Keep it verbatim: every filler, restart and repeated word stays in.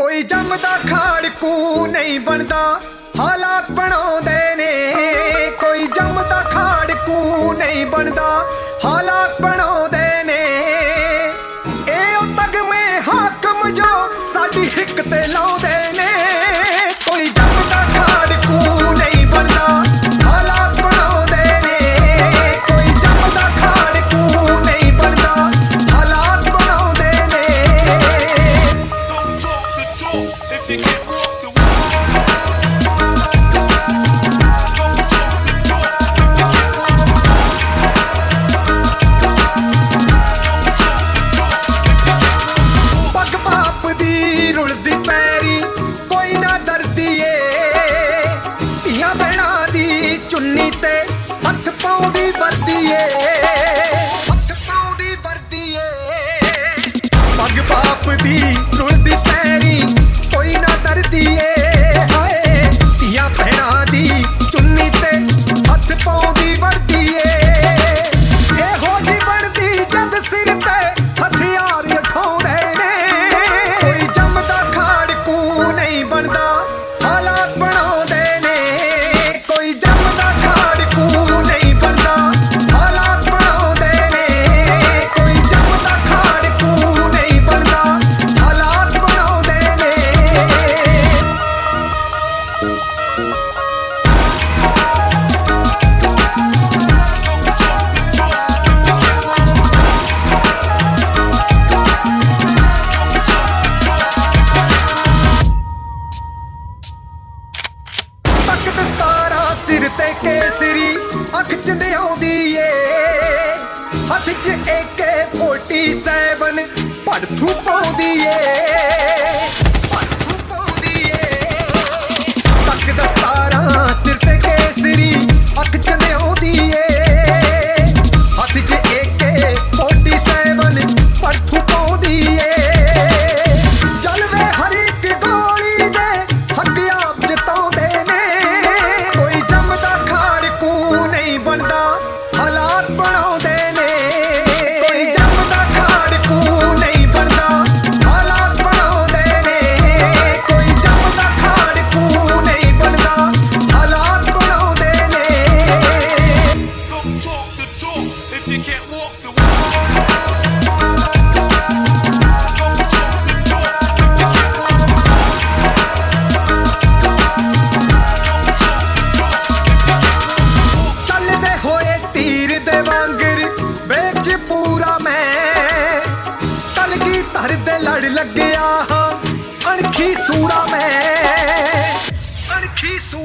कोई जमदा खाड़कू नहीं बनता हालात बनाउंदे ने। कोई जमदा खाड़कू नहीं बनता हालात बनाउंदे ने। ए ओ तगमे हाकम जो साडी हिक ते लाउंदे ने। कोई जमदा खाड़कू नहीं बनता हालात बनाउंदे ने। कोई जमदा खाड़कू नहीं बनता हालात बनाउंदे ने। If you can't walk the पग बाप दी रुलदी पैरी कोई ना डरदी ए। इयां भैणां दी चुन्नी ते हथ पाउंदी वर्दी ए। हथ पाउंदी वर्दी ए। पग बाप दी रुलदी पैरी कोई ना डरदी ए। हाय इयां भैणां दी चुन्नी ते हथ पाउंदी वर्दी ए। एहो जी बनदी जद सिर ते हथियार उठाउंदे ने। कोई जमदा खाड़कू नहीं बनदा हालात बनाउंदे ने। कोई जमदा खाड़कू नहीं बनदा हालात बनाउंदे ने। कोई जमदा खाड़कू नहीं बनदा हालात बनाउंदे ने। तक दस्तारा सिर ते केसरी अख च आउंदी ए। हथ च ए के फोर्टी सेवन भड़थू पाउंदी ए। भड़थू पाउंदी ए। तक दस्तारा सिर ते केसरी अख च आउंदी ए। हथ च ए के फोर्टी सेवन भड़थू पाउंदी ए। जलवे हर एक गोली दे हथियार जताउंदे ने। कोई जमदा खाड़कू नहीं बनदा हालात बनाउंदे ने। कोई जमदा खाड़कू नहीं बनदा हालात बनाउंदे ने। कोई जमदा खाड़कू नहीं बनदा हालात बनाउंदे ने। don't talk the talk if you can't walk the walk. ਚੱਲਦੇ ਹੋਏ ਤੀਰ ਦੇ ਵਾਂਗਰ ਵਿੱਚ ਪੂਰਾ ਮੈਂ ਕਲਗੀ ਧਰ ਦੇ ਲੜ ਲੱਗਿਆ ਹਾਂ ਅਣਖੀ ਸੂਰਾ ਮੈਂ। ਅਣਖੀ ਸੂ